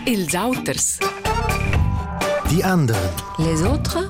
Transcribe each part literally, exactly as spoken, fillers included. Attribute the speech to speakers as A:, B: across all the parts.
A: Els auters.
B: Die anderen.
A: Les autres.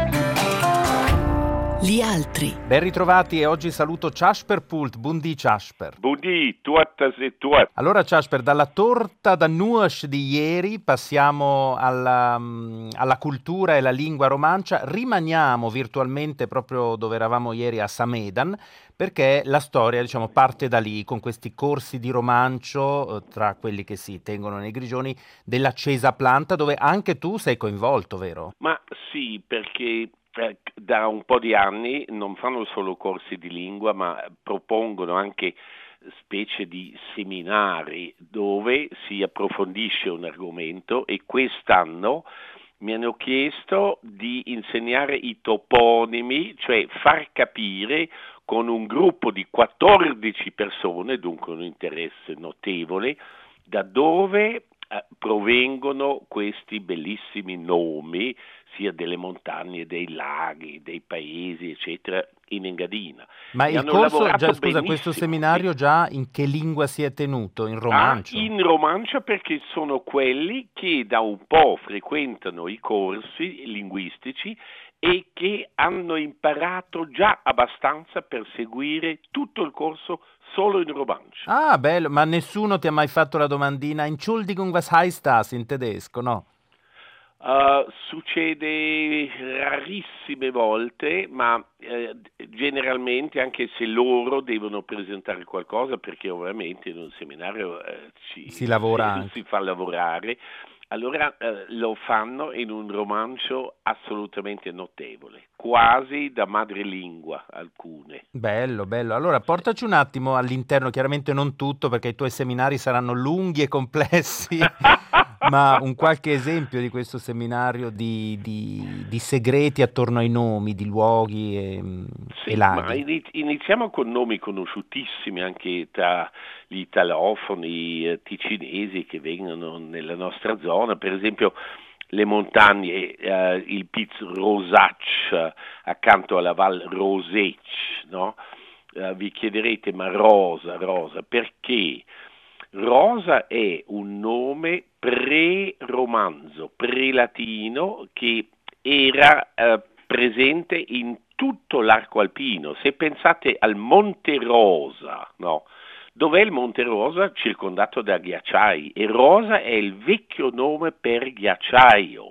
A: Gli altri.
C: Ben ritrovati e oggi saluto Casper Pult. Buondì Casper.
D: Buondì, tuottas e tuot.
C: Allora Casper, dalla torta da nuoc di ieri passiamo alla, mm, alla cultura e alla lingua romancia. Rimaniamo virtualmente proprio dove eravamo ieri a Samedan, perché la storia, diciamo, parte da lì, con questi corsi di romancio, eh, tra quelli che si tengono nei Grigioni, della Cesa Planta, dove anche tu sei coinvolto, vero?
D: Ma sì, perché eh, da un po' di anni non fanno solo corsi di lingua, ma propongono anche specie di seminari dove si approfondisce un argomento, e quest'anno mi hanno chiesto di insegnare i toponimi, cioè far capire con un gruppo di quattordici persone, dunque un interesse notevole, da dove eh, provengono questi bellissimi nomi, sia delle montagne, dei laghi, dei paesi, eccetera, in Engadina.
C: Ma
D: E
C: il
D: hanno
C: corso,
D: lavorato
C: già, scusa,
D: benissimo,
C: questo
D: sì.
C: seminario già in che lingua si è tenuto? In romancio?
D: Ah, in romancio, perché sono quelli che da un po' frequentano i corsi linguistici e che hanno imparato già abbastanza per seguire tutto il corso solo in romancio.
C: Ah, bello, ma nessuno ti ha mai fatto la domandina Entschuldigung, was heißt das in tedesco, no?
D: Uh, succede rarissime volte, ma eh, generalmente, anche se loro devono presentare qualcosa, perché ovviamente in un seminario eh, ci,
C: Si lavora
D: si,
C: anche.
D: si fa lavorare, allora eh, lo fanno in un romancio assolutamente notevole, quasi da madrelingua alcune.
C: Bello, bello. Allora, portaci un attimo all'interno, chiaramente non tutto, perché i tuoi seminari saranno lunghi e complessi, ma un qualche esempio di questo seminario di, di, di segreti attorno ai nomi, di luoghi e,
D: Sì,
C: e
D: ma
C: laghi.
D: ini- iniziamo con nomi conosciutissimi anche tra gli italofoni eh, ticinesi che vengono nella nostra zona, per esempio le montagne, eh, il Piz Rosac eh, accanto alla Val Rosec, no? Eh, vi chiederete, ma Rosa, Rosa, perché? Rosa è un nome pre-romanzo, pre-latino, che era eh, presente in tutto l'arco alpino. Se pensate al Monte Rosa, no? Dov'è il Monte Rosa? Circondato da ghiacciai, e Rosa è il vecchio nome per ghiacciaio.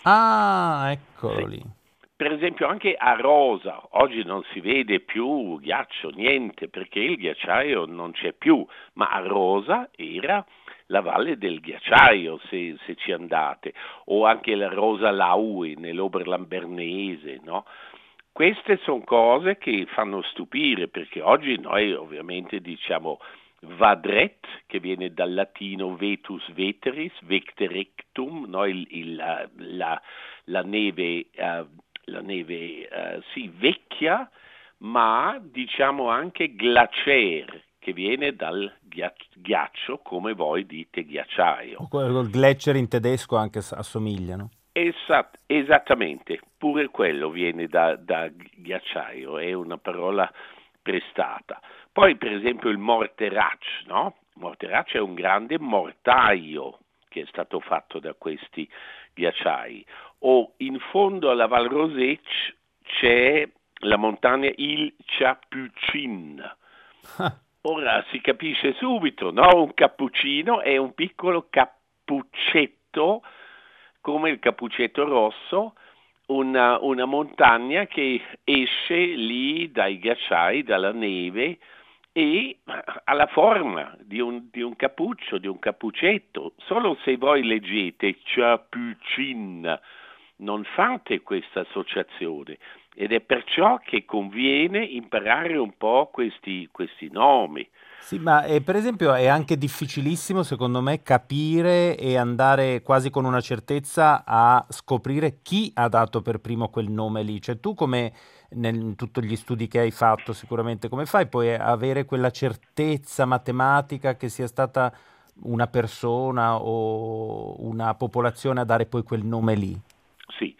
C: Ah, eccolo
D: Sì.
C: lì.
D: Per esempio anche a Rosa, oggi non si vede più ghiaccio, niente, perché il ghiacciaio non c'è più, ma a Rosa era la valle del ghiacciaio, se, se ci andate, o anche la Rosa Laui nell'Oberland bernese, no? Queste sono cose che fanno stupire, perché oggi noi ovviamente diciamo Vadret, che viene dal latino vetus veteris, vecterectum, no? il, il, la, la, la neve, uh, la neve uh, sì, vecchia, ma diciamo anche glacier, che viene dal ghiaccio, come voi dite ghiacciaio.
C: O quel col Gletscher in tedesco anche s- assomigliano.
D: Esat- esattamente, pure quello viene da, da ghiacciaio, è una parola prestata. Poi per esempio il Morterac, no? Morterac è un grande mortaio che è stato fatto da questi ghiacciai. O in fondo alla Val Rosec c'è la montagna Il Capucin. Ora si capisce subito, no? Un cappuccino è un piccolo cappuccetto, come il cappuccetto rosso, una, una montagna che esce lì dai ghiacciai, dalla neve, e ha la forma di un, di un cappuccio, di un cappuccetto. Solo se voi leggete Capucin non fate questa associazione, ed è perciò che conviene imparare un po' questi, questi nomi.
C: Sì, ma eh, per esempio è anche difficilissimo secondo me capire e andare quasi con una certezza a scoprire chi ha dato per primo quel nome lì. Cioè tu, come nel- in tutti gli studi che hai fatto sicuramente, come fai poi a avere quella certezza matematica che sia stata una persona o una popolazione a dare poi quel nome lì?
D: Sì,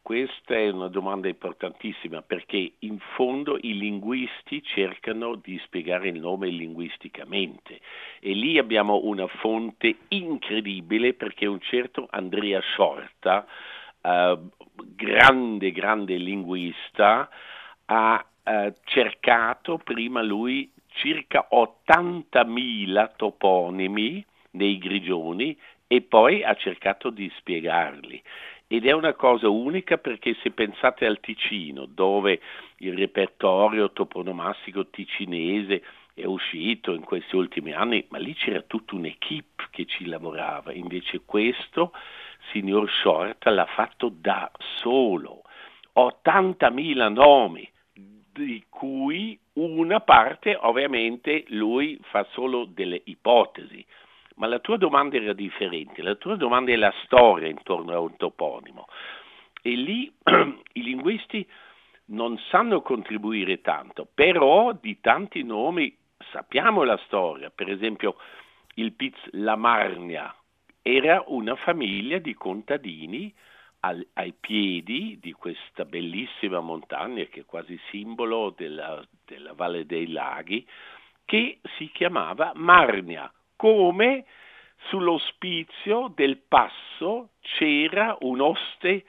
D: questa è una domanda importantissima, perché in fondo i linguisti cercano di spiegare il nome linguisticamente, e lì abbiamo una fonte incredibile, perché un certo Andrea Shorta, eh, grande grande linguista, ha eh, cercato prima lui circa ottantamila toponimi nei Grigioni e poi ha cercato di spiegarli. Ed è una cosa unica, perché se pensate al Ticino, dove il repertorio toponomastico ticinese è uscito in questi ultimi anni, ma lì c'era tutta un'equipe che ci lavorava, invece questo signor Shorta l'ha fatto da solo, ottantamila nomi, di cui una parte ovviamente lui fa solo delle ipotesi. Ma la tua domanda era differente, la tua domanda è la storia intorno a un toponimo, e lì i linguisti non sanno contribuire tanto, però di tanti nomi sappiamo la storia. Per esempio il Piz La Marnia era una famiglia di contadini al, ai piedi di questa bellissima montagna che è quasi simbolo della, della Valle dei Laghi, che si chiamava Marnia. Come sull'ospizio del passo c'era un oste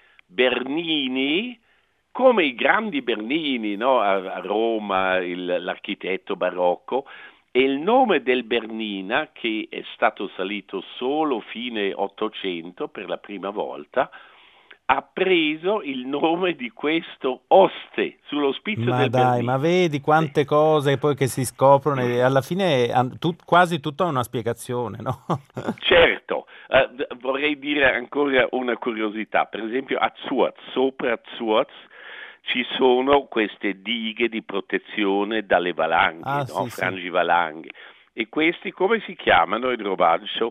D: Bernini, come i grandi Bernini, no? a, a Roma, il, l'architetto barocco, e il nome del Bernina, che è stato salito solo fine Ottocento per la prima volta, ha preso il nome di questo oste sull'ospizio
C: Ma
D: del
C: dai,
D: Bernini.
C: ma vedi quante cose poi che si scoprono e alla fine han- tut- quasi tutta una spiegazione, no?
D: Certo, eh, vorrei dire ancora una curiosità. Per esempio a Zuoz, sopra Zuoz ci sono queste dighe di protezione dalle valanghe,
C: Ah,
D: no?
C: sì, sì.
D: Frangivalanghe, e questi come si chiamano in romanzo?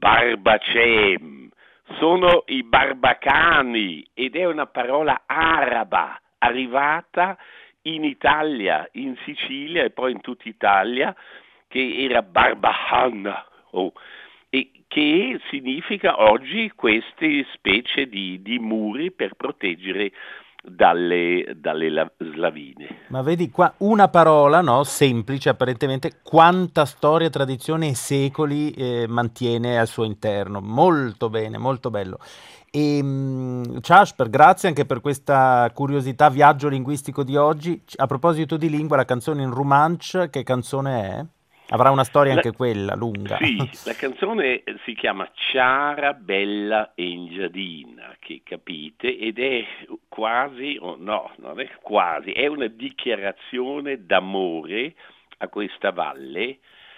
D: Barbacem. Sono i barbacani, ed è una parola araba arrivata in Italia, in Sicilia e poi in tutta Italia, che era Barbahan, oh, e che significa oggi queste specie di, di muri per proteggere dalle, dalle la- slavine.
C: Ma vedi qua una parola, no? Semplice apparentemente, quanta storia, tradizione e secoli eh, mantiene al suo interno. Molto bene, molto bello. E mh, Casper, grazie anche per questa curiosità, viaggio linguistico di oggi. A proposito di lingua, la canzone in Romansh, che canzone è? Avrà una storia
D: La-
C: anche quella, lunga.
D: Sì, la canzone si chiama Ciara Bella Engiadina, che capite, ed è quasi, oh no, non è quasi, è una dichiarazione d'amore a questa valle,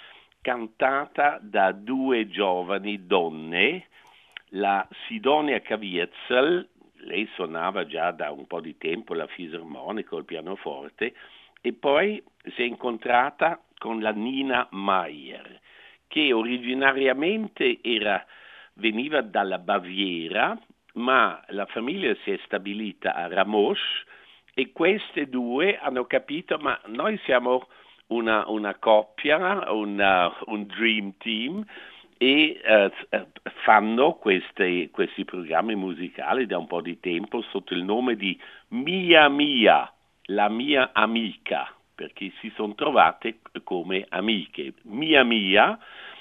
D: cantata da due giovani donne, la Sidonia Caviezel, lei suonava già da un po' di tempo la fisarmonica o il pianoforte, e poi si è incontrata con la Nina Meyer, che originariamente era, veniva dalla Baviera, ma la famiglia si è stabilita a Ramos, e queste due hanno capito, ma noi siamo una, una coppia, una, un dream team, e eh, fanno queste, questi programmi musicali da un po' di tempo sotto il nome di Mia Mia, la mia amica, perché si sono trovate come amiche. Mia Mia,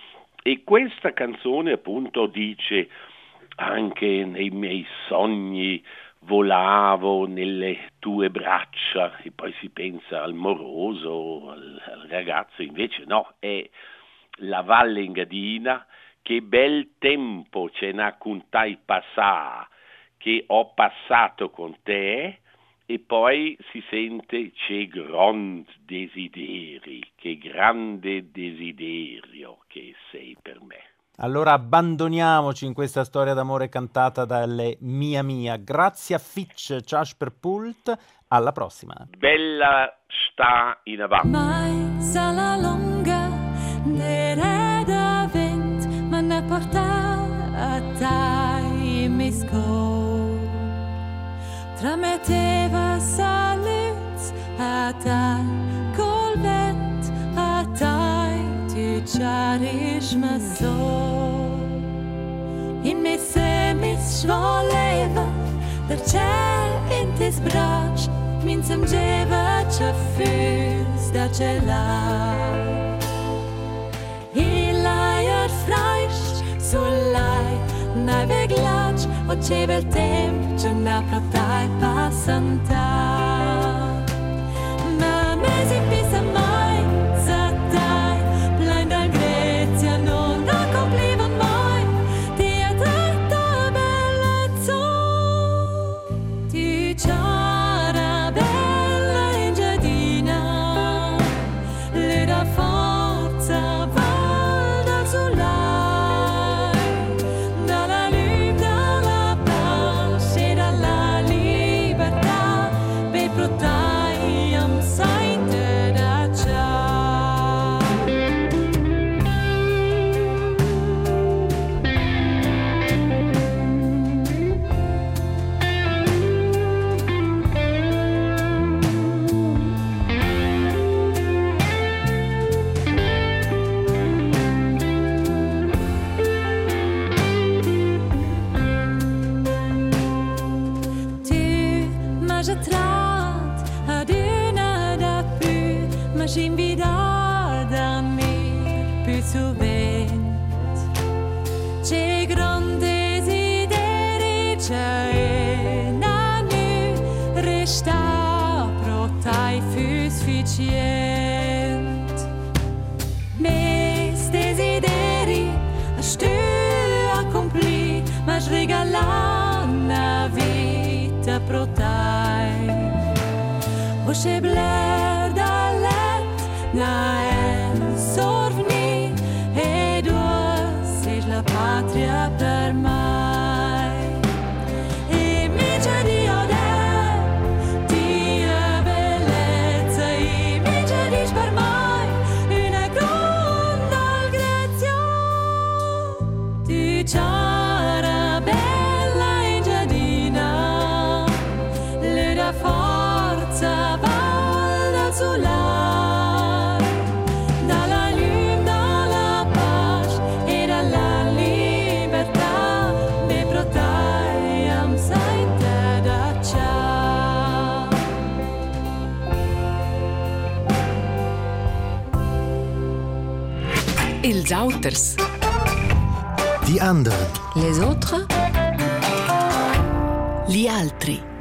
D: e questa canzone appunto dice: anche nei miei sogni volavo nelle tue braccia, e poi si pensa al moroso, al, al ragazzo, invece no, è la Valle Engadina, che bel tempo ce n'ha contai passà, che ho passato con te. E poi si sente c'è grand desideri, che grande desiderio che sei per me.
C: Allora abbandoniamoci in questa storia d'amore cantata dalle Mia Mia. Grazie a Fitch, Casper Pult, alla prossima.
D: Bella sta in avanti.
E: Mai sarà lunga, dereda vent, ma ne porta a tai mi scor. Trametteva salut a tai col vent, a tai tu charish me so. In me se mis svoleva, der ciel sentis braccia, min som djeva c'è fus da c'è là. Hela gör freisch, så lei, när vi glatsch, och c'è vel temp, c'è na pratai passanta. Ma me si pisa mai, sa dai, blind al Grecia, non accompliva mai, ti è tratta bellezza, ti c'era bella in giardina, le da forza val dal solai, dalla luce, dalla pace e dalla libertà, per protai am sainte da ciò. Tu m'as tratt ad una da più, ma invidata a me più sovente. C'è gran desideri, c'è na nu, resta pro tai fu sufficient. Mes desideri, a stu accompli, ma regala na vita pro tai. O c'è bler da let, na en sorvni, ed o sei la patria per mai. E mi c'è di ode, di bellezza, e mi c'è di per mai, una gronda al Grezia, di c'era bella in giardina, le da forza val dal solai, dalla luce, dalla pace e dalla libertà, me protai am sainte da ciò.
A: Els auters.
B: Die anderen.
A: Les autres. Gli altri.